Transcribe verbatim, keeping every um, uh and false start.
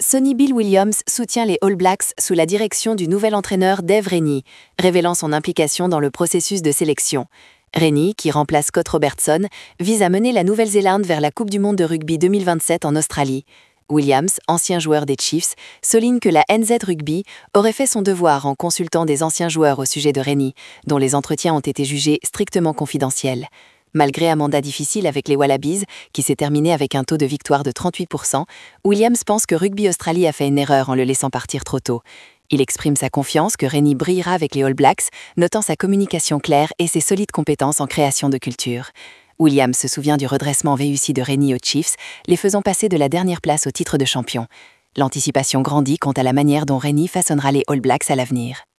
Sonny Bill Williams soutient les All Blacks sous la direction du nouvel entraîneur Dave Rennie, révélant son implication dans le processus de sélection. Rennie, qui remplace Scott Robertson, vise à mener la Nouvelle-Zélande vers la Coupe du monde de rugby deux mille vingt-sept en Australie. Williams, ancien joueur des Chiefs, souligne que la N Z Rugby aurait fait son devoir en consultant des anciens joueurs au sujet de Rennie, dont les entretiens ont été jugés strictement confidentiels. Malgré un mandat difficile avec les Wallabies, qui s'est terminé avec un taux de victoire de trente-huit pour cent, Williams pense que Rugby Australie a fait une erreur en le laissant partir trop tôt. Il exprime sa confiance que Rennie brillera avec les All Blacks, notant sa communication claire et ses solides compétences en création de culture. Williams se souvient du redressement réussi de Rennie aux Chiefs, les faisant passer de la dernière place au titre de champion. L'anticipation grandit quant à la manière dont Rennie façonnera les All Blacks à l'avenir.